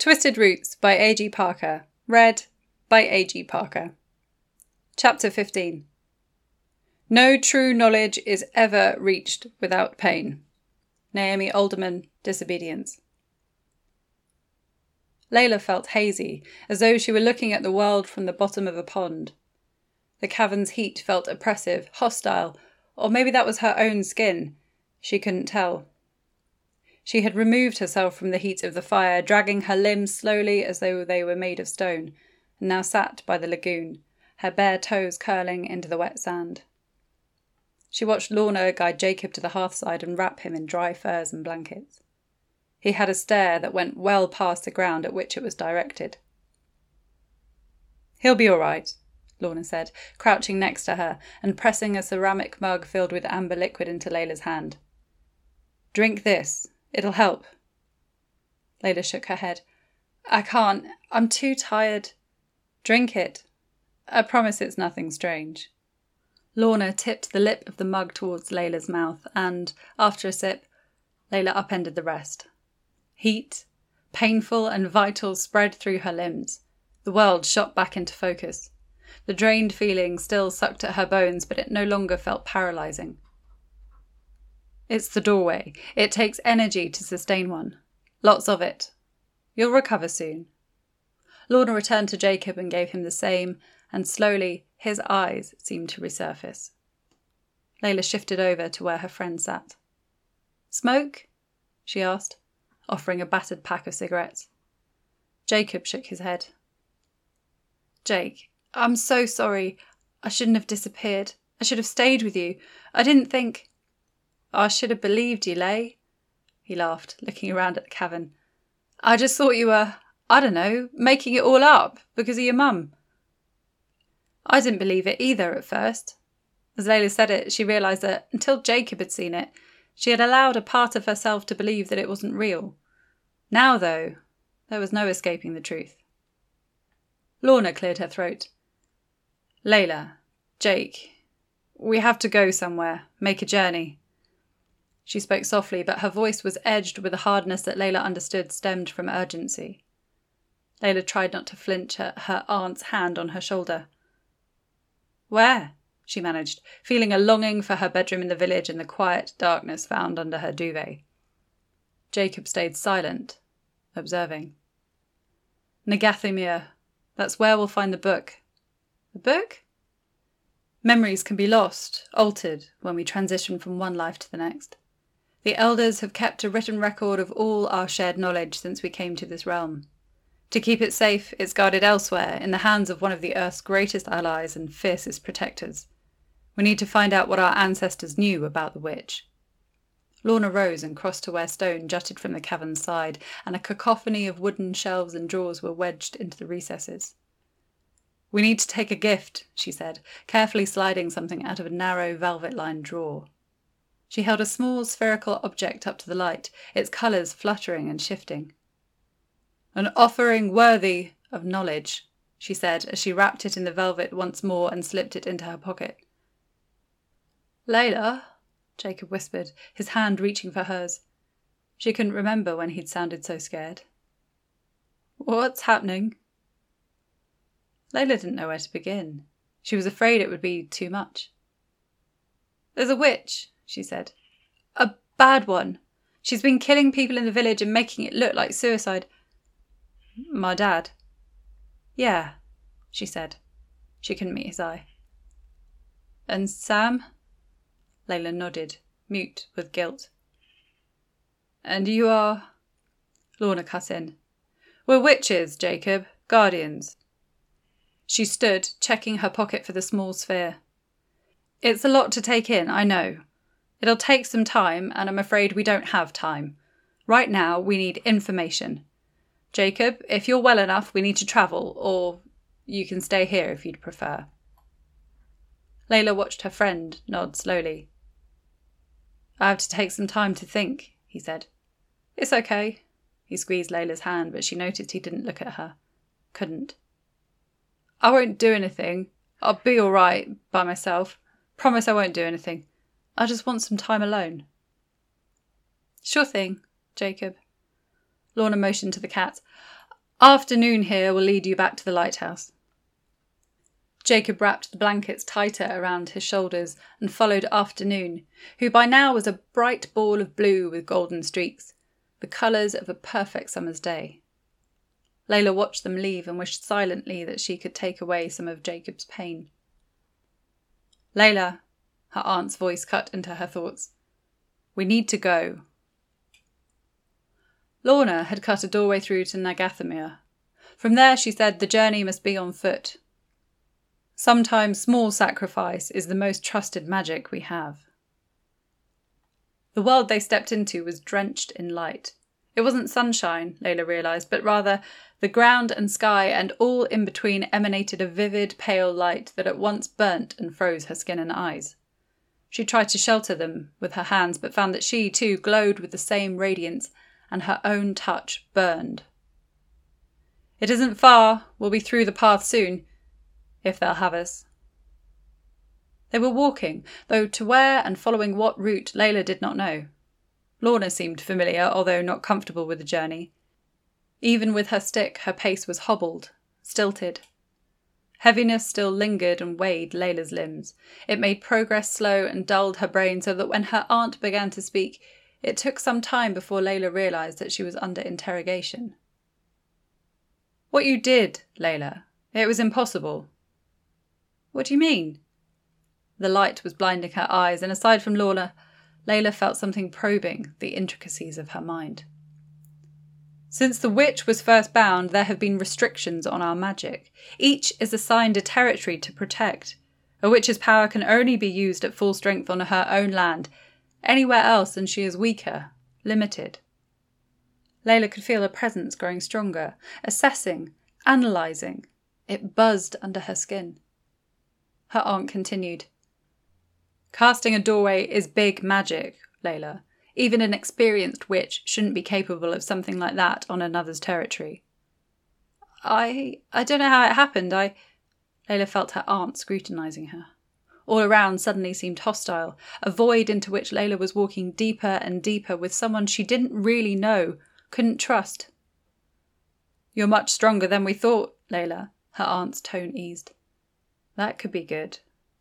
Twisted Roots by A.G. Parker. Read by A.G. Parker. Chapter 15. No true knowledge is ever reached without pain. Naomi Alderman, Disobedience. Layla felt hazy, as though she were looking at the world from the bottom of a pond. The cavern's heat felt oppressive, hostile, or maybe that was her own skin. She couldn't tell. She had removed herself from the heat of the fire, dragging her limbs slowly as though they were made of stone, and now sat by the lagoon, her bare toes curling into the wet sand. She watched Lorna guide Jacob to the hearthside and wrap him in dry furs and blankets. He had a stare that went well past the ground at which it was directed. "He'll be all right," Lorna said, crouching next to her and pressing a ceramic mug filled with amber liquid into Layla's hand. "Drink this. It'll help." Layla shook her head. "I can't. I'm too tired." "Drink it. I promise it's nothing strange." Lorna tipped the lip of the mug towards Layla's mouth and, after a sip, Layla upended the rest. Heat, painful and vital, spread through her limbs. The world shot back into focus. The drained feeling still sucked at her bones, but it no longer felt paralysing. "It's the doorway. It takes energy to sustain one. Lots of it. You'll recover soon." Lorna returned to Jacob and gave him the same, and slowly his eyes seemed to resurface. Layla shifted over to where her friend sat. "Smoke?" she asked, offering a battered pack of cigarettes. Jacob shook his head. "Jake, I'm so sorry. I shouldn't have disappeared. I should have stayed with you. I didn't think—" "I should have believed you, Lay," he laughed, looking around at the cavern. "I just thought you were, I don't know, making it all up because of your mum." I didn't believe it either at first. As Layla said it, she realised that, until Jacob had seen it, she had allowed a part of herself to believe that it wasn't real. Now, though, there was no escaping the truth. Lorna cleared her throat. "Layla, Jake, we have to go somewhere, make a journey." She spoke softly, but her voice was edged with a hardness that Layla understood stemmed from urgency. Layla tried not to flinch at her aunt's hand on her shoulder. "Where?" she managed, feeling a longing for her bedroom in the village and the quiet darkness found under her duvet. Jacob stayed silent, observing. "Nagathimir. That's where we'll find the book." "The book?" "Memories can be lost, altered, when we transition from one life to the next. The elders have kept a written record of all our shared knowledge since we came to this realm. To keep it safe, it's guarded elsewhere, in the hands of one of the Earth's greatest allies and fiercest protectors. We need to find out what our ancestors knew about the witch." Lorna rose and crossed to where stone jutted from the cavern's side, and a cacophony of wooden shelves and drawers were wedged into the recesses. "We need to take a gift," she said, carefully sliding something out of a narrow velvet-lined drawer. She held a small spherical object up to the light, its colours fluttering and shifting. "An offering worthy of knowledge," she said, as she wrapped it in the velvet once more and slipped it into her pocket. "Layla," Jacob whispered, his hand reaching for hers. She couldn't remember when he'd sounded so scared. "What's happening?" Layla didn't know where to begin. She was afraid it would be too much. "There's a witch," she said. "A bad one. She's been killing people in the village and making it look like suicide." "My dad?" "Yeah," she said. She couldn't meet his eye. "And Sam?" Layla nodded, mute with guilt. "And you are—" Lorna cut in. "We're witches, Jacob. Guardians." She stood, checking her pocket for the small sphere. "It's a lot to take in, I know. It'll take some time, and I'm afraid we don't have time. Right now, we need information. Jacob, if you're well enough, we need to travel, or you can stay here if you'd prefer." Layla watched her friend nod slowly. "I have to take some time to think," he said. "It's okay." He squeezed Layla's hand, but she noticed he didn't look at her. Couldn't. "I won't do anything. I'll be all right by myself. Promise I won't do anything. I just want some time alone." "Sure thing, Jacob." Lorna motioned to the cat. Afternoon here will lead you back to the lighthouse. Jacob wrapped the blankets tighter around his shoulders and followed Afternoon, who by now was a bright ball of blue with golden streaks, the colours of a perfect summer's day. Layla watched them leave and wished silently that she could take away some of Jacob's pain. Layla, her aunt's voice cut into her thoughts. We need to go. Lorna had cut a doorway through to Nagathamir. From there, she said, the journey must be on foot. Sometimes small sacrifice is the most trusted magic we have. The world they stepped into was drenched in light. It wasn't sunshine, Layla realised, but rather the ground and sky and all in between emanated a vivid, pale light that at once burnt and froze her skin and eyes. She tried to shelter them with her hands, but found that she, too, glowed with the same radiance, and her own touch burned. It isn't far. We'll be through the path soon, if they'll have us. They were walking, though to where and following what route Layla did not know. Lorna seemed familiar, although not comfortable with the journey. Even with her stick, her pace was hobbled, stilted. Heaviness still lingered and weighed Layla's limbs. It made progress slow and dulled her brain so that when her aunt began to speak, it took some time before Layla realised that she was under interrogation. What you did, Layla, it was impossible. What do you mean? The light was blinding her eyes, and aside from Lorna, Layla felt something probing the intricacies of her mind. Since the witch was first bound, there have been restrictions on our magic. Each is assigned a territory to protect. A witch's power can only be used at full strength on her own land. Anywhere else and she is weaker, limited. Layla could feel her presence growing stronger, assessing, analysing. It buzzed under her skin. Her aunt continued. Casting a doorway is big magic, Layla. Even an experienced witch shouldn't be capable of something like that on another's territory. I don't know how it happened. Layla felt her aunt scrutinising her. All around suddenly seemed hostile, a void into which Layla was walking deeper and deeper with someone she didn't really know, couldn't trust. You're much stronger than we thought, Layla, her aunt's tone eased. That could be good.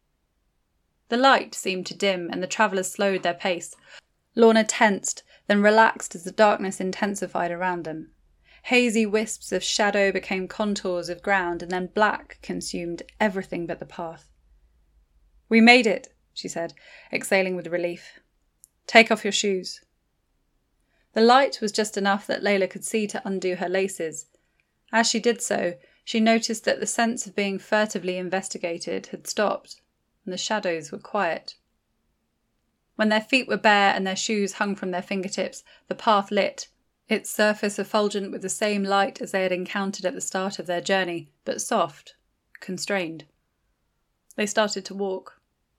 The light seemed to dim and the travellers slowed their pace. Lorna tensed, then relaxed as the darkness intensified around them. Hazy wisps of shadow became contours of ground, and then black consumed everything but the path. We made it, she said, exhaling with relief. Take off your shoes. The light was just enough that Layla could see to undo her laces. As she did so, she noticed that the sense of being furtively investigated had stopped, and the shadows were quiet. When their feet were bare and their shoes hung from their fingertips, the path lit, its surface effulgent with the same light as they had encountered at the start of their journey, but soft, constrained. They started to walk.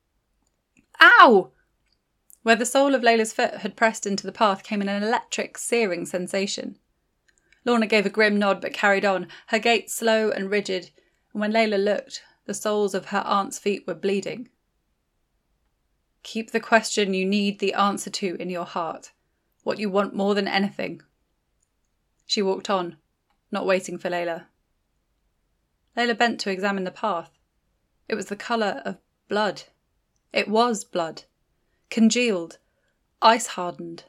Ow! Where the sole of Layla's foot had pressed into the path came an electric, searing sensation. Lorna gave a grim nod but carried on, her gait slow and rigid, and when Layla looked, the soles of her aunt's feet were bleeding. Keep the question you need the answer to in your heart, what you want more than anything. She walked on, not waiting for Layla. Layla bent to examine the path. It was the colour of blood. It was blood. Congealed. Ice-hardened.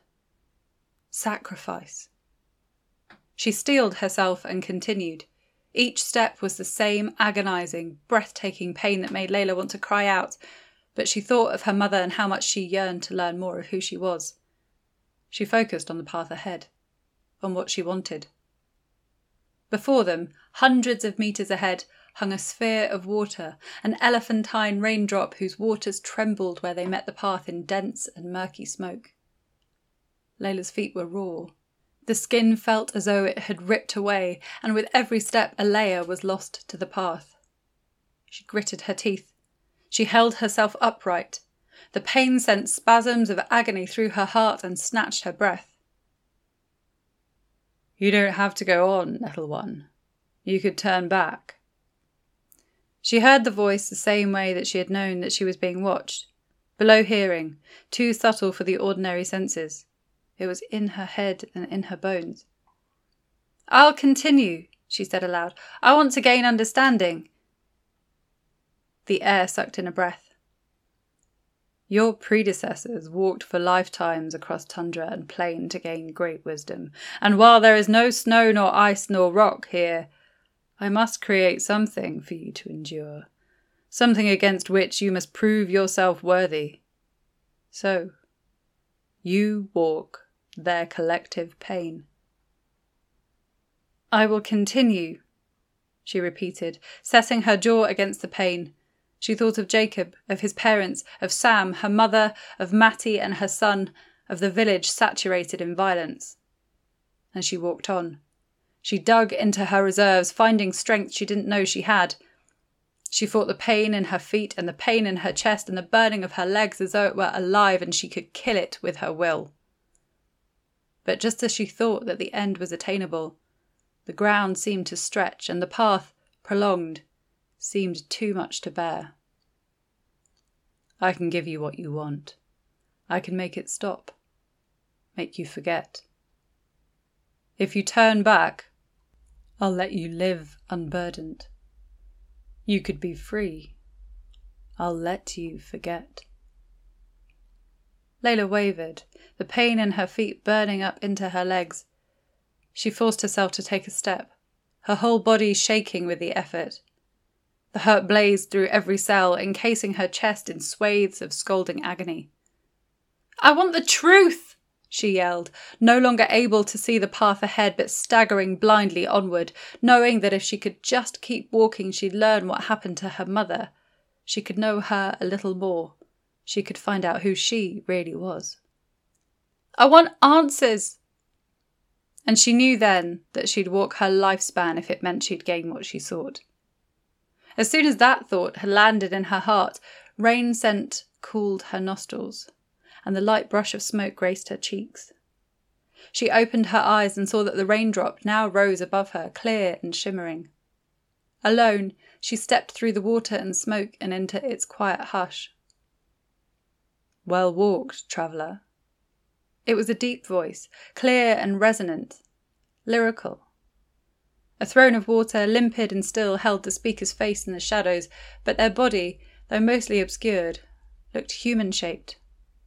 Sacrifice. She steeled herself and continued. Each step was the same agonising, breathtaking pain that made Layla want to cry out, but she thought of her mother and how much she yearned to learn more of who she was. She focused on the path ahead, on what she wanted. Before them, hundreds of metres ahead, hung a sphere of water, an elephantine raindrop whose waters trembled where they met the path in dense and murky smoke. Layla's feet were raw. The skin felt as though it had ripped away, and with every step a layer was lost to the path. She gritted her teeth. She held herself upright. The pain sent spasms of agony through her heart and snatched her breath. You don't have to go on, little one. You could turn back. She heard the voice the same way that she had known that she was being watched, below hearing, too subtle for the ordinary senses. It was in her head and in her bones. I'll continue, she said aloud. I want to gain understanding. The air sucked in a breath. Your predecessors walked for lifetimes across tundra and plain to gain great wisdom, and while there is no snow nor ice nor rock here, I must create something for you to endure, something against which you must prove yourself worthy. So, you walk their collective pain. I will continue, she repeated, setting her jaw against the pain. She thought of Jacob, of his parents, of Sam, her mother, of Mattie and her son, of the village saturated in violence. And she walked on. She dug into her reserves, finding strength she didn't know she had. She fought the pain in her feet and the pain in her chest and the burning of her legs as though it were alive and she could kill it with her will. But just as she thought that the end was attainable, the ground seemed to stretch and the path, prolonged, seemed too much to bear. I can give you what you want. I can make it stop. Make you forget. If you turn back, I'll let you live unburdened. You could be free. I'll let you forget. Layla wavered, the pain in her feet burning up into her legs. She forced herself to take a step, her whole body shaking with the effort. The hurt blazed through every cell, encasing her chest in swathes of scalding agony. I want the truth, she yelled, no longer able to see the path ahead but staggering blindly onward, knowing that if she could just keep walking she'd learn what happened to her mother. She could know her a little more. She could find out who she really was. I want answers! And she knew then that she'd walk her lifespan if it meant she'd gain what she sought. As soon as that thought had landed in her heart, rain scent cooled her nostrils, and the light brush of smoke graced her cheeks. She opened her eyes and saw that the raindrop now rose above her, clear and shimmering. Alone, she stepped through the water and smoke and into its quiet hush. Well walked, traveller. It was a deep voice, clear and resonant, lyrical. A throne of water, limpid and still, held the speaker's face in the shadows, but their body, though mostly obscured, looked human-shaped.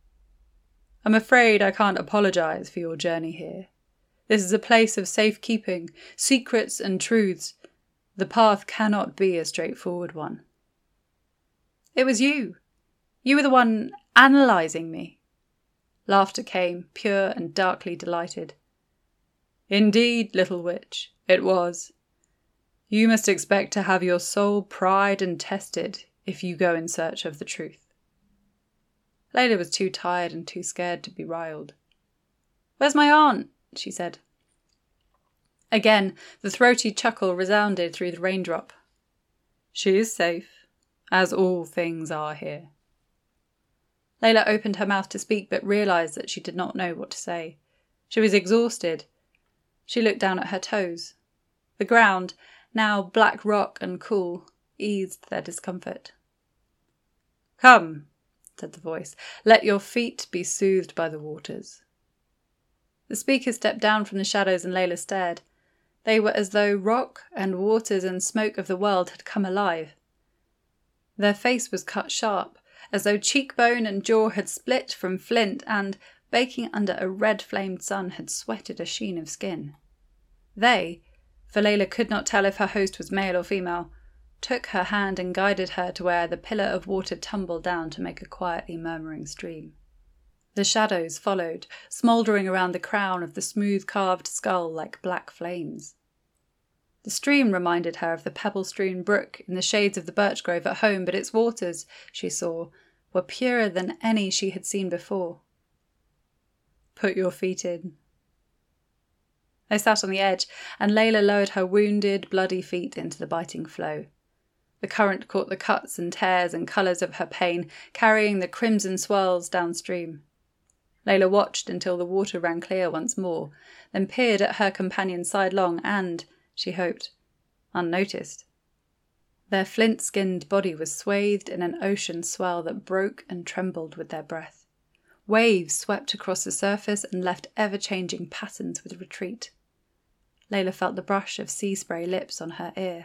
I'm afraid I can't apologise for your journey here. This is a place of safekeeping, secrets and truths. The path cannot be a straightforward one. It was you. You were the one analysing me. Laughter came, pure and darkly delighted. Indeed, little witch, it was. You must expect to have your soul pried and tested if you go in search of the truth. Layla was too tired and too scared to be riled. Where's my aunt? She said. Again, the throaty chuckle resounded through the raindrop. She is safe, as all things are here. Layla opened her mouth to speak, but realised that she did not know what to say. She was exhausted. She looked down at her toes. The ground, now black rock and cool, eased their discomfort. Come, said the voice, let your feet be soothed by the waters. The speaker stepped down from the shadows and Layla stared. They were as though rock and waters and smoke of the world had come alive. Their face was cut sharp, as though cheekbone and jaw had split from flint and, baking under a red-flamed sun, had sweated a sheen of skin. They, for Layla could not tell if her host was male or female, took her hand and guided her to where the pillar of water tumbled down to make a quietly murmuring stream. The shadows followed, smouldering around the crown of the smooth-carved skull like black flames. The stream reminded her of the pebble-strewn brook in the shades of the birch grove at home, but its waters, she saw, were purer than any she had seen before. Put your feet in. They sat on the edge, and Layla lowered her wounded, bloody feet into the biting flow. The current caught the cuts and tears and colours of her pain, carrying the crimson swirls downstream. Layla watched until the water ran clear once more, then peered at her companion's sidelong and, she hoped, unnoticed. Their flint-skinned body was swathed in an ocean swell that broke and trembled with their breath. Waves swept across the surface and left ever-changing patterns with retreat. Layla felt the brush of sea spray lips on her ear.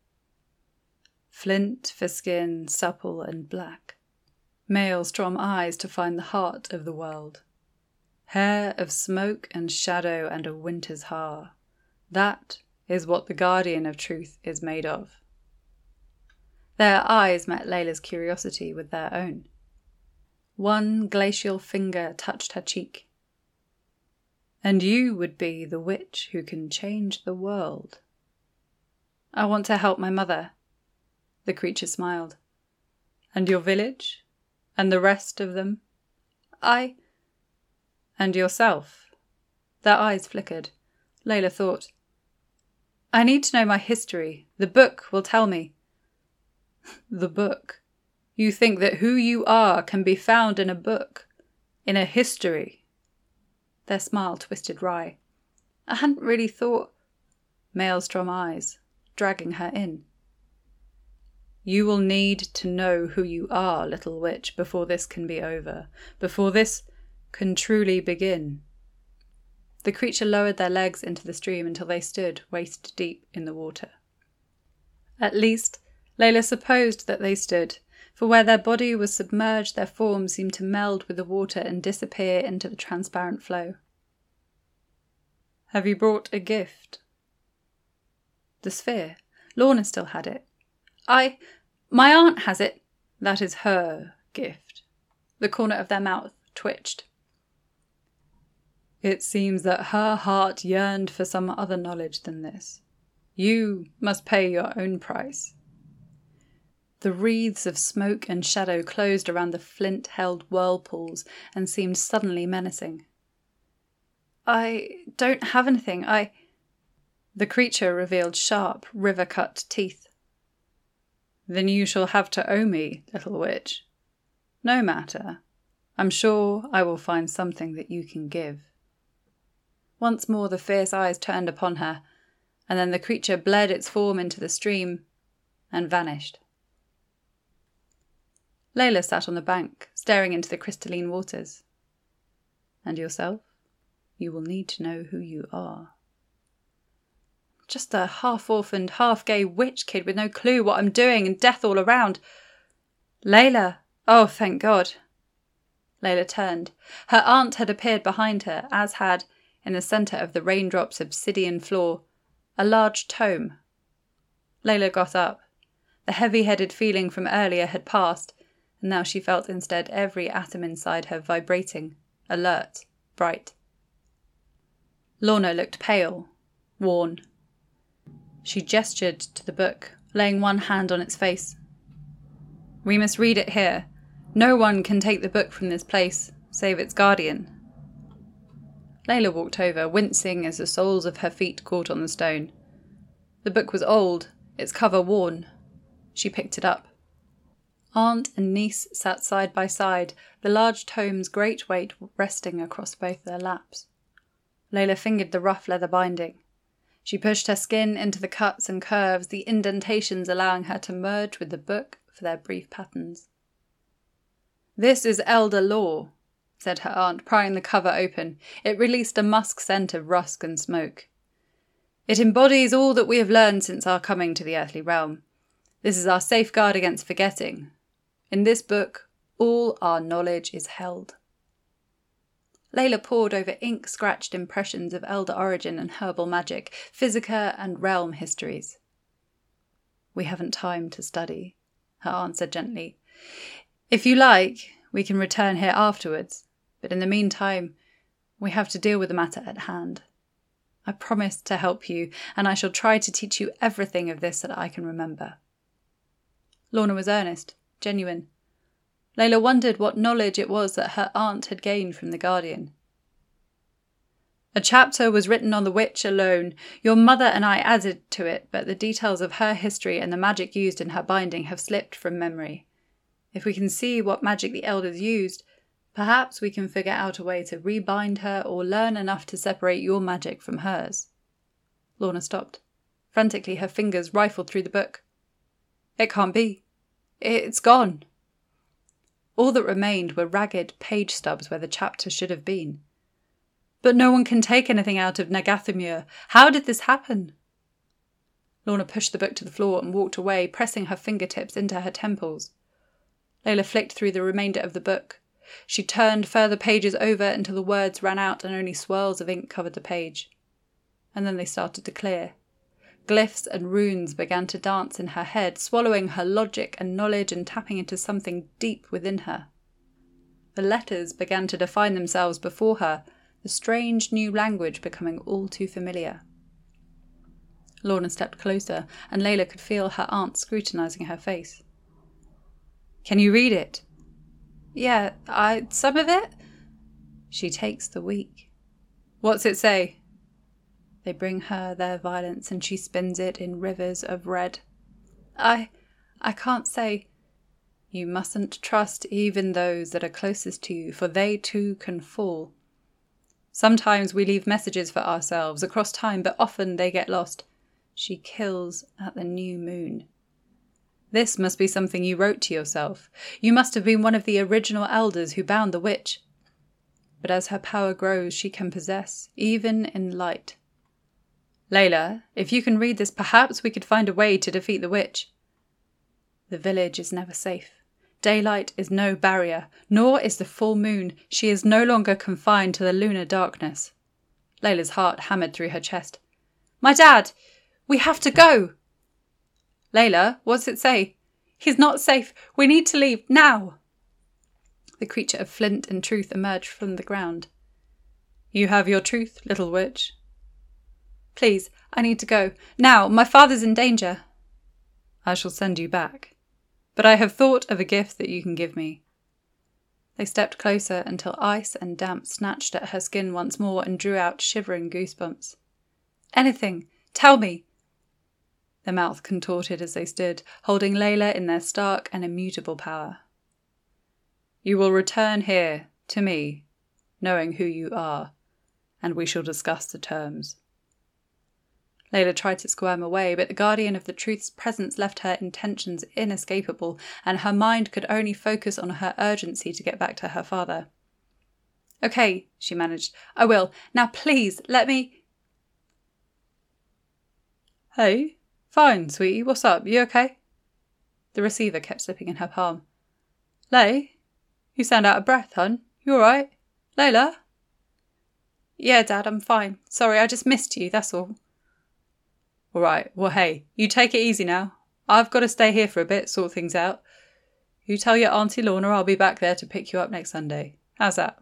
Flint for skin, supple and black. Maelstrom eyes to find the heart of the world. Hair of smoke and shadow and a winter's haar. That is what the guardian of truth is made of. Their eyes met Layla's curiosity with their own. One glacial finger touched her cheek. And you would be the witch who can change the world. I want to help my mother. The creature smiled. And your village? And the rest of them? And yourself? Their eyes flickered. Layla thought. I need to know my history. The book will tell me. The book? You think that who you are can be found in a book? In a history? Their smile twisted wry. I hadn't really thought... Maelstrom eyes, dragging her in. You will need to know who you are, little witch, before this can be over, before this can truly begin. The creature lowered their legs into the stream until they stood waist deep in the water. At least, Layla supposed that they stood, for where their body was submerged, their forms seemed to meld with the water and disappear into the transparent flow. Have you brought a gift? The sphere. Lorna still had it. My aunt has it. That is her gift. The corner of their mouth twitched. It seems that her heart yearned for some other knowledge than this. You must pay your own price. The wreaths of smoke and shadow closed around the flint-held whirlpools and seemed suddenly menacing. I don't have anything. The creature revealed sharp, river-cut teeth. Then you shall have to owe me, little witch. No matter. I'm sure I will find something that you can give. Once more the fierce eyes turned upon her, and then the creature bled its form into the stream and vanished. Layla sat on the bank, staring into the crystalline waters. And yourself? You will need to know who you are. Just a half-orphaned, half-gay witch kid with no clue what I'm doing and death all around. Layla! Oh, thank God! Layla turned. Her aunt had appeared behind her, as had, in the centre of the raindrops' obsidian floor, a large tome. Layla got up. The heavy-headed feeling from earlier had passed, and now she felt instead every atom inside her vibrating, alert, bright. Lorna looked pale, worn. She gestured to the book, laying one hand on its face. We must read it here. No one can take the book from this place, save its guardian. Layla walked over, wincing as the soles of her feet caught on the stone. The book was old, its cover worn. She picked it up. Aunt and niece sat side by side, the large tome's great weight resting across both their laps. Layla fingered the rough leather binding. She pushed her skin into the cuts and curves, the indentations allowing her to merge with the book for their brief patterns. This is elder law, said her aunt, prying the cover open. It released a musk scent of rusk and smoke. It embodies all that we have learned since our coming to the earthly realm. This is our safeguard against forgetting. In this book, all our knowledge is held. Layla pored over ink-scratched impressions of elder origin and herbal magic, physica and realm histories. We haven't time to study, her aunt said gently. If you like, we can return here afterwards, but in the meantime, we have to deal with the matter at hand. I promise to help you, and I shall try to teach you everything of this that I can remember. Lorna was earnest, genuine. Layla wondered what knowledge it was that her aunt had gained from the Guardian. A chapter was written on the witch alone. Your mother and I added to it, but the details of her history and the magic used in her binding have slipped from memory. If we can see what magic the elders used, perhaps we can figure out a way to rebind her or learn enough to separate your magic from hers. Lorna stopped. Frantically, her fingers rifled through the book. It can't be. It's gone. All that remained were ragged page stubs where the chapter should have been. But no one can take anything out of Nagathemur. How did this happen? Lorna pushed the book to the floor and walked away, pressing her fingertips into her temples. Layla flicked through the remainder of the book. She turned further pages over until the words ran out and only swirls of ink covered the page. And then they started to clear. Glyphs and runes began to dance in her head, swallowing her logic and knowledge and tapping into something deep within her. The letters began to define themselves before her, the strange new language becoming all too familiar. Lorna stepped closer, and Layla could feel her aunt scrutinising her face. "Can you read it?" "Yeah, some of it." "She takes the weak." "What's it say?" "They bring her their violence, and she spins it in rivers of red." I can't say." "You mustn't trust even those that are closest to you, for they too can fall. Sometimes we leave messages for ourselves across time, but often they get lost. She kills at the new moon. This must be something you wrote to yourself. You must have been one of the original elders who bound the witch. But as her power grows, she can possess, even in light. Layla, if you can read this, perhaps we could find a way to defeat the witch. The village is never safe. Daylight is no barrier, nor is the full moon. She is no longer confined to the lunar darkness. Layla's heart hammered through her chest. "My dad! We have to go!" "Layla, what's it say?" "He's not safe. We need to leave, now!" The creature of flint and truth emerged from the ground. "You have your truth, little witch." "Please, I need to go. Now, my father's in danger." "I shall send you back. But I have thought of a gift that you can give me." They stepped closer until ice and damp snatched at her skin once more and drew out shivering goosebumps. "Anything. Tell me." Their mouth contorted as they stood, holding Layla in their stark and immutable power. "You will return here, to me, knowing who you are, and we shall discuss the terms." Layla tried to squirm away, but the guardian of the truth's presence left her intentions inescapable, and her mind could only focus on her urgency to get back to her father. "Okay," she managed. "I will. Now please, let me—" "Hey? Fine, sweetie. What's up? You okay?" The receiver kept slipping in her palm. "Lay? You sound out of breath, hun. You all right? Layla?" "Yeah, Dad, I'm fine. Sorry, I just missed you, that's all." "All right. Well, hey, you take it easy now. I've got to stay here for a bit, sort things out. You tell your Auntie Lorna I'll be back there to pick you up next Sunday. How's that?"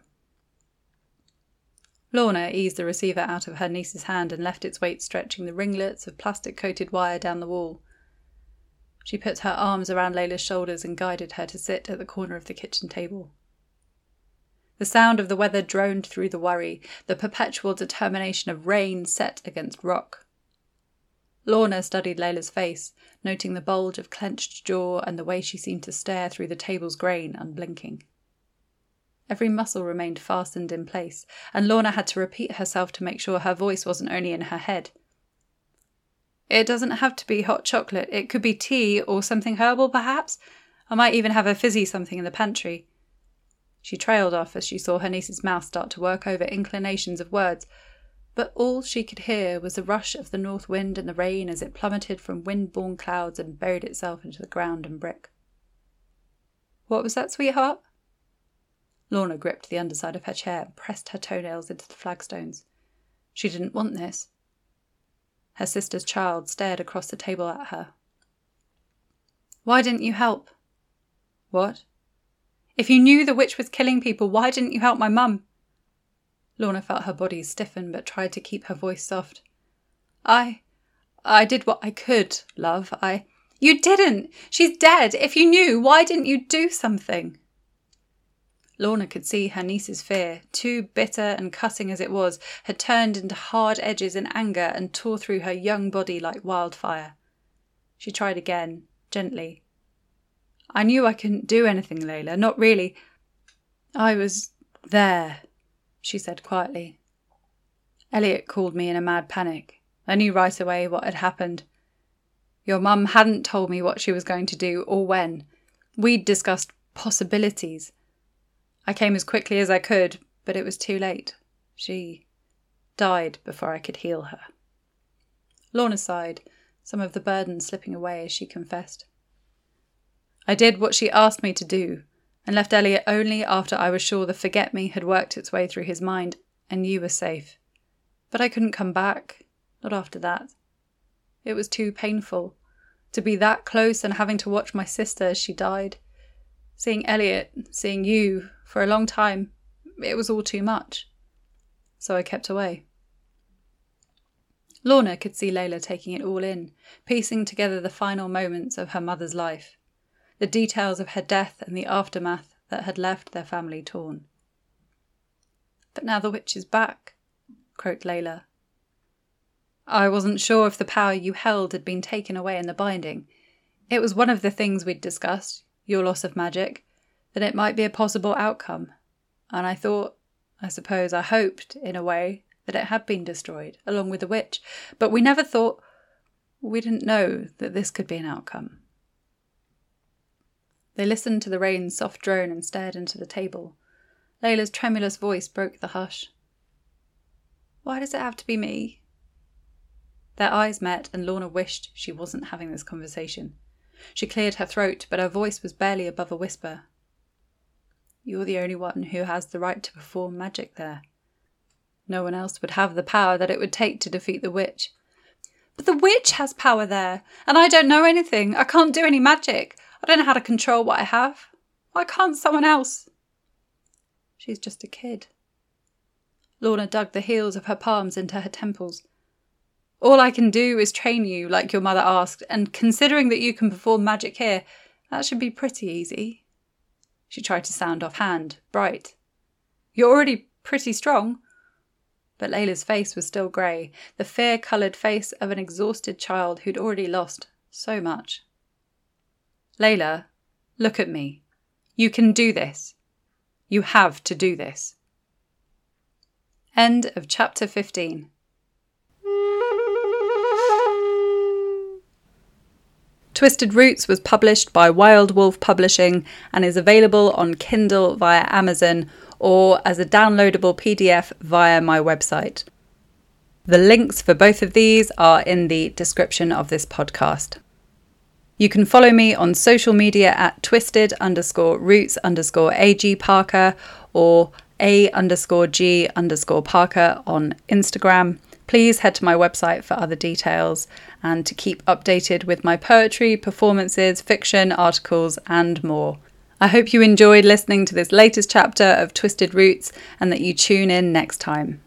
Lorna eased the receiver out of her niece's hand and left its weight stretching the ringlets of plastic-coated wire down the wall. She put her arms around Layla's shoulders and guided her to sit at the corner of the kitchen table. The sound of the weather droned through the worry, the perpetual determination of rain set against rock. Lorna studied Layla's face, noting the bulge of clenched jaw and the way she seemed to stare through the table's grain, unblinking. Every muscle remained fastened in place, and Lorna had to repeat herself to make sure her voice wasn't only in her head. "It doesn't have to be hot chocolate. It could be tea or something herbal, perhaps. I might even have a fizzy something in the pantry." She trailed off as she saw her niece's mouth start to work over inclinations of words, but all she could hear was the rush of the north wind and the rain as it plummeted from wind-borne clouds and buried itself into the ground and brick. "What was that, sweetheart?" Lorna gripped the underside of her chair and pressed her toenails into the flagstones. She didn't want this. Her sister's child stared across the table at her. "Why didn't you help?" "What?" "If you knew the witch was killing people, why didn't you help my mum?" Lorna felt her body stiffen but tried to keep her voice soft. I did what I could, love. You didn't! She's dead! If you knew, why didn't you do something?" Lorna could see her niece's fear, too bitter and cutting as it was, had turned into hard edges in anger and tore through her young body like wildfire. She tried again, gently. "I knew I couldn't do anything, Layla, not really. I was there," she said quietly. "Elliot called me in a mad panic. I knew right away what had happened. Your mum hadn't told me what she was going to do or when. We'd discussed possibilities. I came as quickly as I could, but it was too late. She died before I could heal her. Lorna sighed, some of the burden slipping away as she confessed. I did what she asked me to do, and left Elliot only after I was sure the forget-me had worked its way through his mind, and you were safe. But I couldn't come back, not after that. It was too painful, to be that close and having to watch my sister as she died. Seeing Elliot, seeing you, for a long time, it was all too much. So I kept away. Lorna could see Layla taking it all in, piecing together the final moments of her mother's life, the details of her death and the aftermath that had left their family torn. But now the witch is back, croaked Layla. I wasn't sure if the power you held had been taken away in the binding. It was one of the things we'd discussed, your loss of magic, that it might be a possible outcome, and I thought, I suppose I hoped, in a way, that it had been destroyed, along with the witch, but we didn't know that this could be an outcome. They listened to the rain's soft drone and stared into the table. Layla's tremulous voice broke the hush. Why does it have to be me? Their eyes met, and Lorna wished she wasn't having this conversation. She cleared her throat, but her voice was barely above a whisper. You're the only one who has the right to perform magic there. No one else would have the power that it would take to defeat the witch. But the witch has power there, and I don't know anything. I can't do any magic. I don't know how to control what I have. Why can't someone else? She's just a kid. Lorna dug the heels of her palms into her temples. All I can do is train you, like your mother asked, and considering that you can perform magic here, that should be pretty easy. She tried to sound offhand, bright. You're already pretty strong. But Layla's face was still grey, the fear-coloured face of an exhausted child who'd already lost so much. Layla, look at me. You can do this. You have to do this. End of chapter 15. Twisted Roots was published by Wild Wolf Publishing and is available on Kindle via Amazon or as a downloadable PDF via my website. The links for both of these are in the description of this podcast. You can follow me on social media at twisted_roots_AG Parker or A_G_Parker on Instagram. Please head to my website for other details and to keep updated with my poetry, performances, fiction, articles, and more. I hope you enjoyed listening to this latest chapter of Twisted Roots and that you tune in next time.